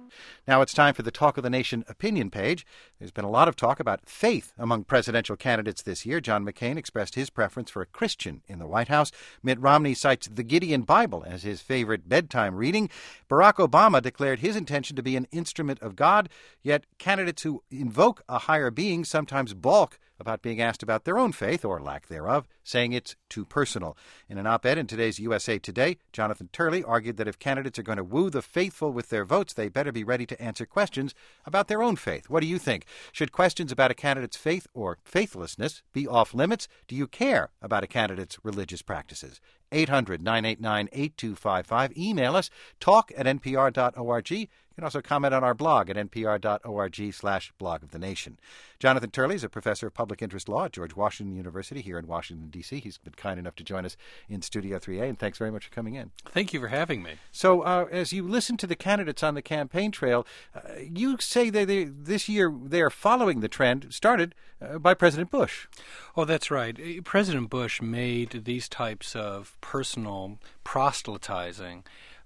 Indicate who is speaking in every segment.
Speaker 1: Now it's time for the Talk of the Nation opinion page. There's been a lot of talk about faith among presidential candidates this year. John McCain expressed his preference for a Christian in the White House. Mitt Romney cites the Gideon Bible as his favorite bedtime reading. Barack Obama declared his intention to be an instrument of God, yet candidates who invoke a higher being sometimes balk about being asked about their own faith, or lack thereof, saying it's too personal. In an op-ed in today's USA Today, Jonathan Turley argued that if candidates are going to woo the faithful with their votes, they better be ready to answer questions about their own faith. What do you think? Should questions about a candidate's faith or faithlessness be off limits? Do you care about a candidate's religious practices? 800-989-8255. Email us, talk@npr.org. You can also comment on our blog at npr.org/blog of the nation. Jonathan Turley is a professor of public interest law at George Washington University here in Washington, D.C. He's been kind enough to join us in Studio 3A, and thanks very much for coming in.
Speaker 2: Thank you for having me.
Speaker 1: So as you listen to the candidates on the campaign trail, you say that this year they are following the trend started by President Bush.
Speaker 2: Oh, that's right. President Bush made these types of personal proselytizing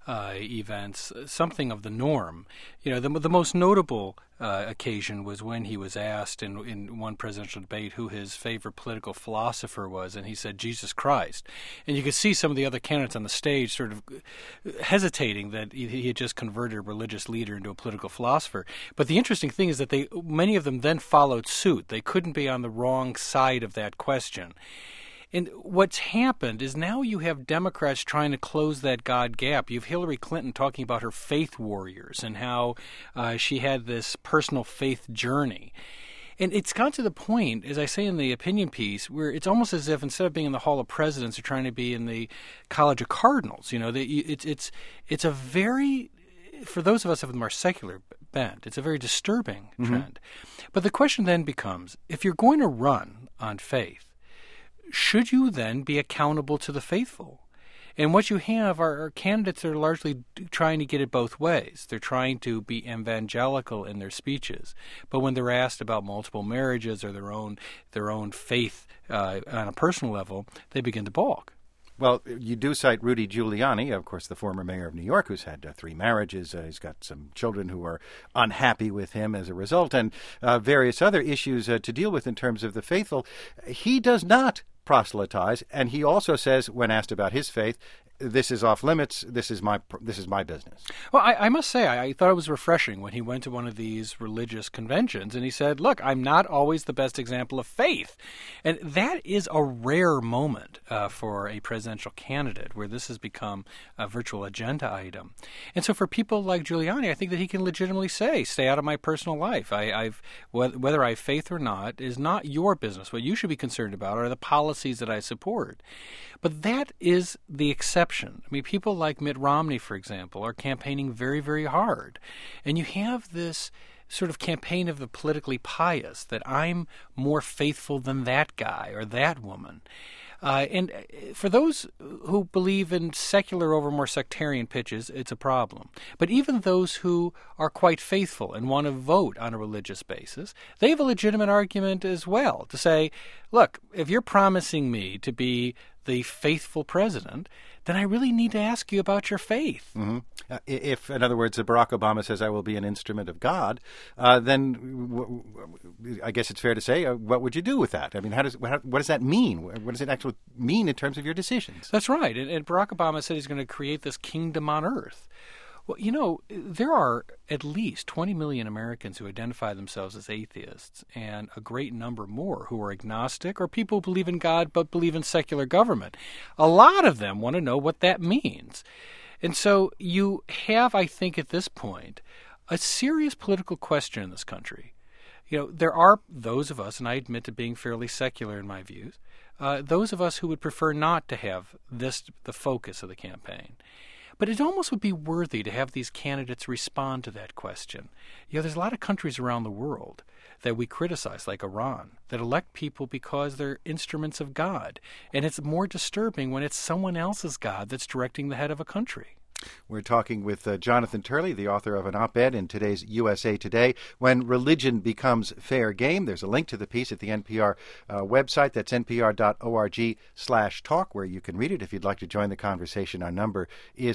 Speaker 2: events something of the norm. You know, the most notable occasion was when he was asked in one presidential debate who his favorite political philosopher was, and he said Jesus Christ. And you could see some of the other candidates on the stage sort of hesitating that he had just converted a religious leader into a political philosopher. But the interesting thing is that many of them then followed suit. They couldn't be on the wrong side of that question. And what's happened is now you have Democrats trying to close that God gap. You have Hillary Clinton talking about her faith warriors and how she had this personal faith journey. And it's gone to the point, as I say in the opinion piece, where it's almost as if instead of being in the Hall of Presidents, they're trying to be in the College of Cardinals. You know, it's a very, for those of us with a more secular bent, it's a very disturbing trend. But the question then becomes, if you're going to run on faith, should you then be accountable to the faithful? And what you have are candidates that are largely trying to get it both ways. They're trying to be evangelical in their speeches, but when they're asked about multiple marriages or their own faith on a personal level, they begin to balk.
Speaker 1: Well, you do cite Rudy Giuliani, of course, the former mayor of New York, who's had 3 marriages. He's got some children who are unhappy with him as a result, and various other issues to deal with in terms of the faithful. He does not proselytize, and he also says, when asked about his faith, this is off limits. This is my business.
Speaker 2: Well, I must say, I thought it was refreshing when he went to one of these religious conventions and he said, look, I'm not always the best example of faith. And that is a rare moment for a presidential candidate where this has become a virtual agenda item. And so for people like Giuliani, I think that he can legitimately say, stay out of my personal life. Whether I have faith or not is not your business. What you should be concerned about are the policies that I support. But that is the exception. I mean, people like Mitt Romney, for example, are campaigning very, very hard. And you have this sort of campaign of the politically pious, that I'm more faithful than that guy or that woman. And for those who believe in secular over more sectarian pitches, it's a problem. But even those who are quite faithful and want to vote on a religious basis, they have a legitimate argument as well to say, look, if you're promising me to be the faithful president, then I really need to ask you about your faith.
Speaker 1: If, in other words, Barack Obama says I will be an instrument of God, then I guess it's fair to say, what would you do with that? I mean, what does that mean? What does it actually mean in terms of your decisions?
Speaker 2: That's right. And Barack Obama said he's going to create this kingdom on earth. Well, you know, there are at least 20 million Americans who identify themselves as atheists, and a great number more who are agnostic or people who believe in God but believe in secular government. A lot of them want to know what that means. And so you have, I think, at this point, a serious political question in this country. You know, there are those of us, and I admit to being fairly secular in my views, those of us who would prefer not to have this the focus of the campaign. But it almost would be worthy to have these candidates respond to that question. You know, there's a lot of countries around the world that we criticize, like Iran, that elect people because they're instruments of God. And it's more disturbing when it's someone else's God that's directing the head of a country.
Speaker 1: We're talking with Jonathan Turley, the author of an op-ed in today's USA Today, When Religion Becomes Fair Game. There's a link to the piece at the NPR website. That's npr.org/talk, where you can read it if you'd like to join the conversation. Our number is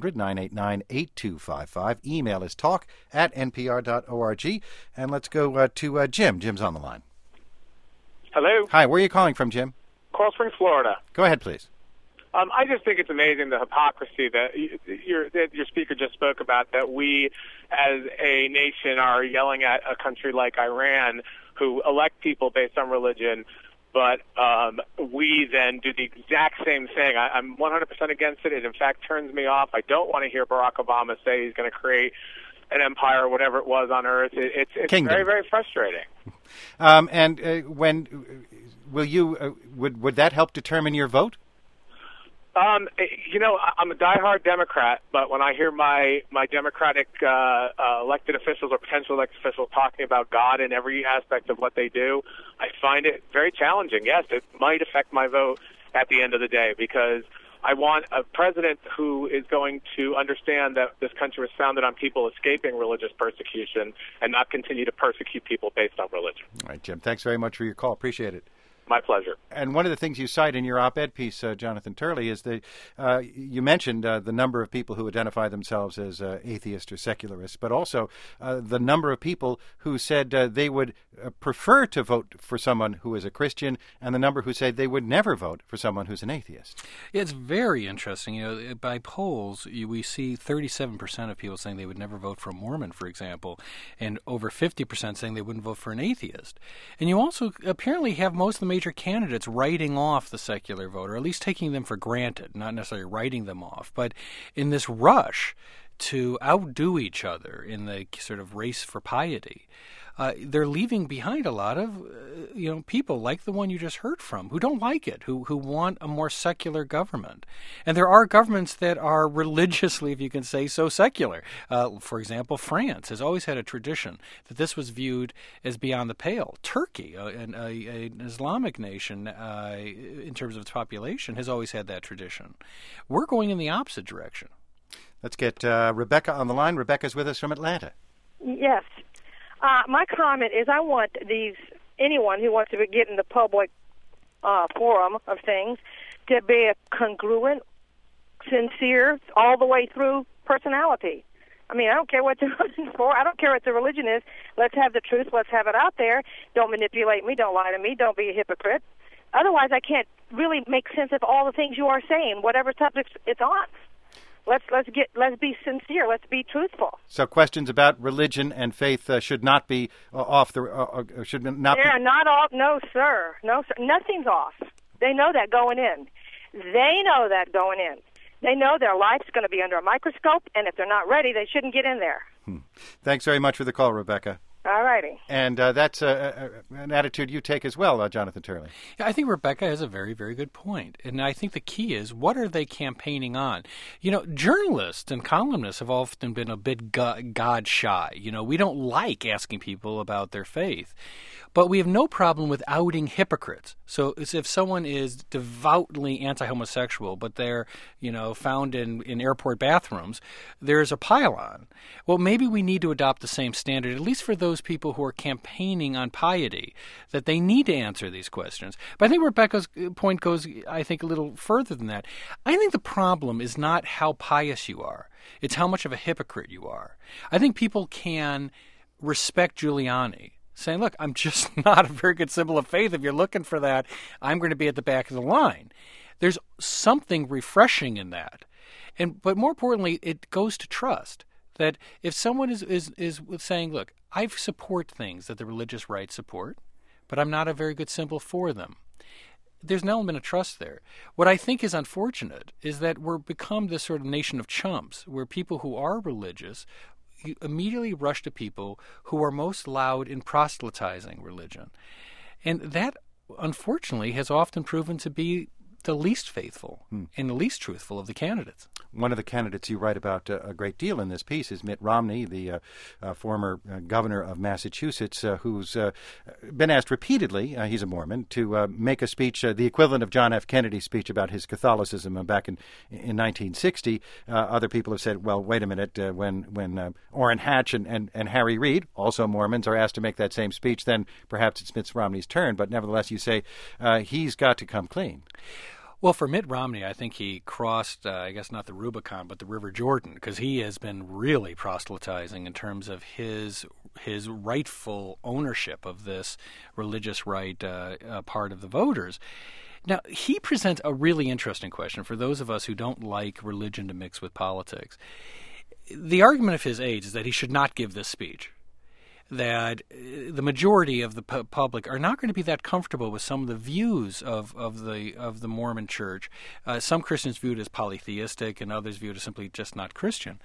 Speaker 1: 800-989-8255. Email is talk@npr.org. And let's go to Jim. Jim's on the line.
Speaker 3: Hello.
Speaker 1: Hi, where are you calling from, Jim?
Speaker 3: Coral Springs, Florida.
Speaker 1: Go ahead, please.
Speaker 3: I just think it's amazing the hypocrisy that your speaker just spoke about, that we as a nation are yelling at a country like Iran who elect people based on religion, but we then do the exact same thing. I'm 100% against it. It, in fact, turns me off. I don't want to hear Barack Obama say he's going to create an empire or whatever it was on Earth. It's very, very frustrating.
Speaker 1: When will you would that help determine your vote?
Speaker 3: I'm a diehard Democrat, but when I hear my Democratic elected officials or potential elected officials talking about God in every aspect of what they do, I find it very challenging. Yes, it might affect my vote at the end of the day, because I want a president who is going to understand that this country was founded on people escaping religious persecution and not continue to persecute people based on religion.
Speaker 1: All right, Jim, thanks very much for your call. Appreciate it.
Speaker 3: My pleasure.
Speaker 1: And one of the things you cite in your op-ed piece, Jonathan Turley, is that you mentioned the number of people who identify themselves as atheists or secularists, but also the number of people who said they would prefer to vote for someone who is a Christian, and the number who said they would never vote for someone who's an atheist.
Speaker 2: It's very interesting. You know, by polls, we see 37% of people saying they would never vote for a Mormon, for example, and over 50% saying they wouldn't vote for an atheist. And you also apparently have most of the major candidates writing off the secular vote, or at least taking them for granted, not necessarily writing them off. But in this rush to outdo each other in the sort of race for piety, they're leaving behind a lot of people like the one you just heard from, who don't like it, who want a more secular government. And there are governments that are religiously, if you can say so, secular. For example, France has always had a tradition that this was viewed as beyond the pale. Turkey, an Islamic nation in terms of its population, has always had that tradition. We're going in the opposite direction.
Speaker 1: Let's get Rebecca on the line. Rebecca's with us from Atlanta.
Speaker 4: Yes. My comment is I want anyone who wants to get in the public forum of things to be a congruent, sincere, all the way through personality. I mean, I don't care what you're looking for. I don't care what the religion is. Let's have the truth. Let's have it out there. Don't manipulate me. Don't lie to me. Don't be a hypocrite. Otherwise, I can't really make sense of all the things you are saying, whatever subject it's on. Let's be sincere. Let's be truthful.
Speaker 1: So questions about religion and faith should not be off the should not.
Speaker 4: They're not off. No, sir. No, sir. Nothing's off. They know that going in. They know their life's going to be under a microscope, and if they're not ready, they shouldn't get in there.
Speaker 1: Thanks very much for the call, Rebecca.
Speaker 4: All righty.
Speaker 1: And that's an attitude you take as well, Jonathan Turley.
Speaker 2: Yeah, I think Rebecca has a very, very good point. And I think the key is, what are they campaigning on? You know, journalists and columnists have often been a bit God shy. You know, we don't like asking people about their faith. But we have no problem with outing hypocrites. So it's if someone is devoutly anti-homosexual, but they're, found in airport bathrooms, there's a pile-on. Well, maybe we need to adopt the same standard, at least for those people who are campaigning on piety, that they need to answer these questions. But I think Rebecca's point goes, a little further than that. I think the problem is not how pious you are. It's how much of a hypocrite you are. I think people can respect Giuliani, saying, look, I'm just not a very good symbol of faith. If you're looking for that, I'm going to be at the back of the line. There's something refreshing in that. But more importantly, it goes to trust. That if someone is saying, look, I support things that the religious right support, but I'm not a very good symbol for them, there's an element of trust there. What I think is unfortunate is that we're become this sort of nation of chumps, where people who are religious immediately rush to people who are most loud in proselytizing religion. And that, unfortunately, has often proven to be the least faithful and the least truthful of the candidates.
Speaker 1: One of the candidates you write about a great deal in this piece is Mitt Romney, the former governor of Massachusetts, who's been asked repeatedly, he's a Mormon, to make a speech, the equivalent of John F. Kennedy's speech about his Catholicism back in 1960. Other people have said, well, wait a minute, when Orrin Hatch and Harry Reid, also Mormons, are asked to make that same speech, then perhaps it's Mitt Romney's turn. But nevertheless, you say he's got to come clean.
Speaker 2: Well, for Mitt Romney, I think he crossed, I guess not the Rubicon, but the River Jordan, because he has been really proselytizing in terms of his rightful ownership of this religious right part of the voters. Now, he presents a really interesting question for those of us who don't like religion to mix with politics. The argument of his aides is that he should not give this speech, that the majority of the public are not going to be that comfortable with some of the views of the Mormon Church. Some Christians view it as polytheistic, and others view it as simply just not Christian.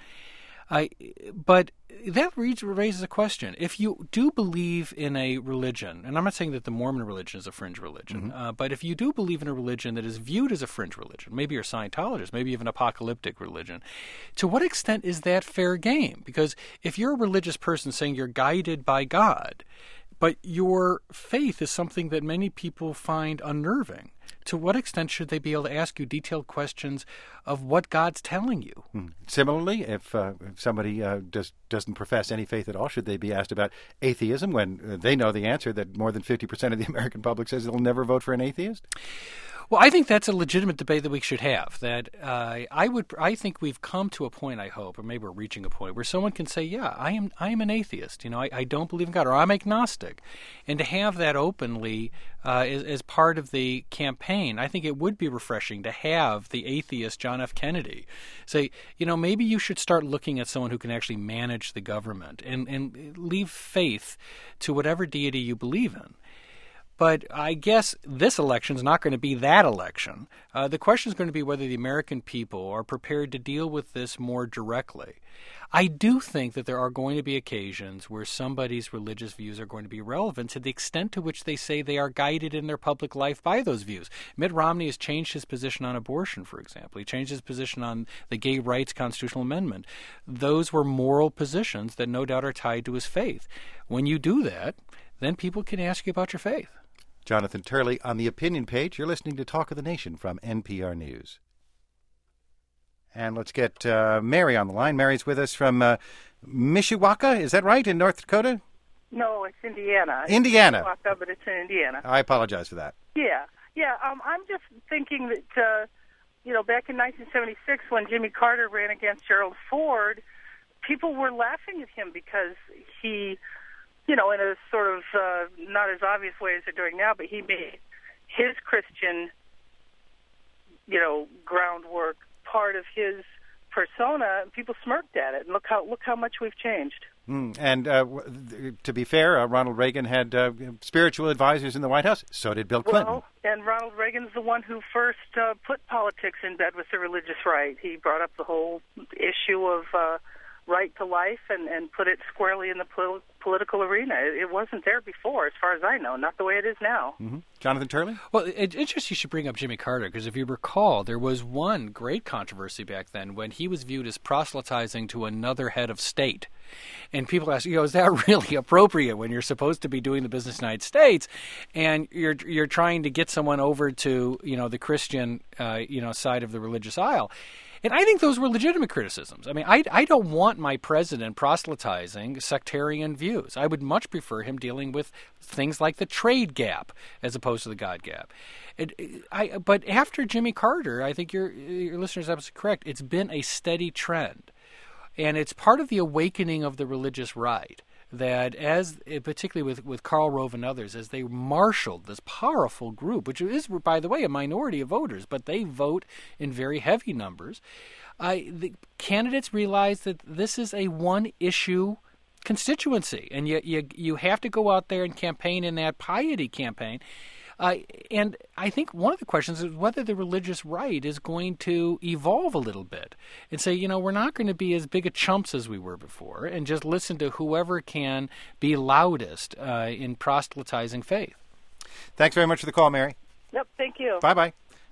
Speaker 2: But that raises a question. If you do believe in a religion, and I'm not saying that the Mormon religion is a fringe religion, but if you do believe in a religion that is viewed as a fringe religion, maybe you're Scientologist, maybe even apocalyptic religion, to what extent is that fair game? Because if you're a religious person saying you're guided by God, but your faith is something that many people find unnerving, to what extent should they be able to ask you detailed questions of what God's telling you?
Speaker 1: Similarly, if somebody doesn't profess any faith at all, should they be asked about atheism when they know the answer that more than 50% of the American public says they'll never vote for an atheist?
Speaker 2: Well, I think that's a legitimate debate that we should have. That I think we've come to a point, I hope, or maybe we're reaching a point where someone can say, "Yeah, I am an atheist. You know, I don't believe in God, or I'm agnostic," and to have that openly as part of the campaign, I think it would be refreshing to have the atheist John F. Kennedy say, you know, maybe you should start looking at someone who can actually manage the government and leave faith to whatever deity you believe in. But I guess this election is not going to be that election. The question is going to be whether the American people are prepared to deal with this more directly. I do think that there are going to be occasions where somebody's religious views are going to be relevant to the extent to which they say they are guided in their public life by those views. Mitt Romney has changed his position on abortion, for example. He changed his position on the gay rights constitutional amendment. Those were moral positions that no doubt are tied to his faith. When you do that, then people can ask you about your faith.
Speaker 1: Jonathan Turley on the opinion page. You're listening to Talk of the Nation from NPR News. And let's get Mary on the line. Mary's with us from Mishawaka, is that right, in North Dakota?
Speaker 5: No, it's Indiana.
Speaker 1: Indiana.
Speaker 5: It's Mishawaka, but it's in Indiana.
Speaker 1: I apologize for that.
Speaker 5: Yeah. I'm just thinking that, back in 1976 when Jimmy Carter ran against Gerald Ford, people were laughing at him because he, in a sort of not as obvious way as they're doing now, but he made his Christian, groundwork part of his persona, and people smirked at it. And look how much we've changed.
Speaker 1: And to be fair, Ronald Reagan had spiritual advisors in the White House. So did Bill Clinton.
Speaker 5: Well, and Ronald Reagan's the one who first put politics in bed with the religious right. He brought up the whole issue of right to life and put it squarely in the political arena. It wasn't there before, as far as I know, not the way it is now.
Speaker 1: Mm-hmm. Jonathan Turley?
Speaker 2: Well, it's interesting you should bring up Jimmy Carter, because if you recall, there was one great controversy back then when he was viewed as proselytizing to another head of state. And people ask, is that really appropriate when you're supposed to be doing the business in the United States and you're trying to get someone over to, the Christian, side of the religious aisle? And I think those were legitimate criticisms. I mean, I don't want my president proselytizing sectarian views. I would much prefer him dealing with things like the trade gap as opposed to the God gap. But after Jimmy Carter, I think your listeners are absolutely correct. It's been a steady trend. And it's part of the awakening of the religious right that, particularly with Karl Rove and others, as they marshaled this powerful group, which is, by the way, a minority of voters, but they vote in very heavy numbers, the candidates realize that this is a one-issue constituency, and you have to go out there and campaign in that piety campaign. And I think one of the questions is whether the religious right is going to evolve a little bit and say, we're not going to be as big a chumps as we were before and just listen to whoever can be loudest in proselytizing faith.
Speaker 1: Thanks very much for the call, Mary.
Speaker 5: Yep, thank you.
Speaker 1: Bye-bye.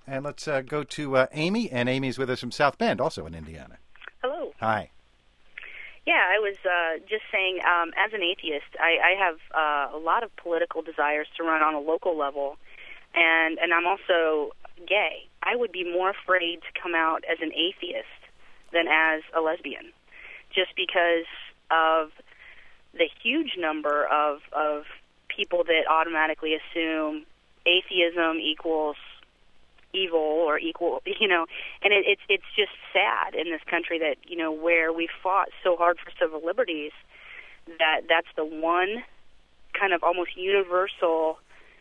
Speaker 1: And let's go to Amy, and Amy's with us from South Bend, also in Indiana.
Speaker 6: Hello.
Speaker 1: Hi.
Speaker 6: Yeah, I was just saying, as an atheist, I have a lot of political desires to run on a local level, and I'm also gay. I would be more afraid to come out as an atheist than as a lesbian, just because of the huge number of people that automatically assume atheism equals evil or equal, and it's just sad in this country that, where we fought so hard for civil liberties, that's the one kind of almost universal,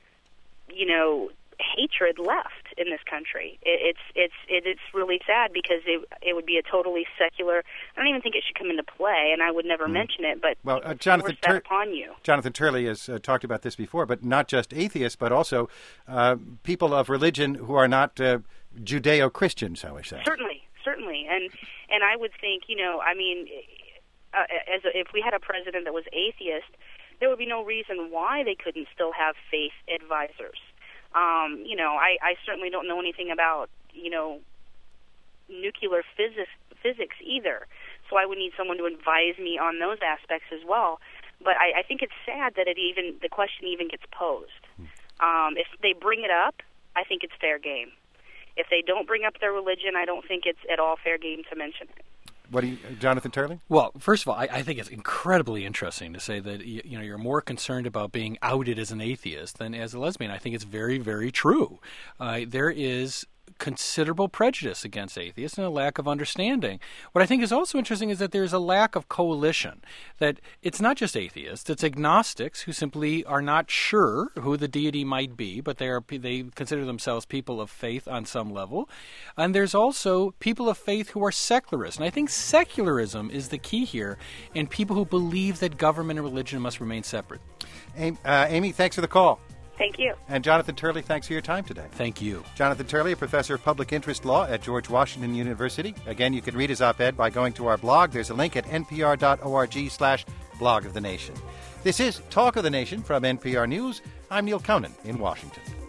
Speaker 6: hatred left in this country. It's really sad because it would be a totally secular. I don't even think it should come into play, and I would never mention it. But
Speaker 1: Jonathan
Speaker 6: upon you.
Speaker 1: Jonathan Turley has talked about this before, but not just atheists, but also people of religion who are not Judeo-Christian, shall we say?
Speaker 6: Certainly, and I would think, if we had a president that was atheist, there would be no reason why they couldn't still have faith advisors. I certainly don't know anything about, nuclear physics either, so I would need someone to advise me on those aspects as well. But I think it's sad that the question even gets posed. If they bring it up, I think it's fair game. If they don't bring up their religion, I don't think it's at all fair game to mention it.
Speaker 1: What do you, Jonathan Turley?
Speaker 2: Well, first of all, I think it's incredibly interesting to say that you're more concerned about being outed as an atheist than as a lesbian. I think it's very, very true. There is considerable prejudice against atheists and a lack of understanding. What I think is also interesting is that there's a lack of coalition, that it's not just atheists, it's agnostics who simply are not sure who the deity might be, but they consider themselves people of faith on some level. And there's also people of faith who are secularists. And I think secularism is the key here, and people who believe that government and religion must remain separate.
Speaker 1: Amy, thanks for the call.
Speaker 6: Thank you.
Speaker 1: And Jonathan Turley, thanks for your time today.
Speaker 2: Thank you.
Speaker 1: Jonathan Turley, a professor of public interest law at George Washington University. Again, you can read his op-ed by going to our blog. There's a link at npr.org/blog of the nation. This is Talk of the Nation from NPR News. I'm Neil Conan in Washington.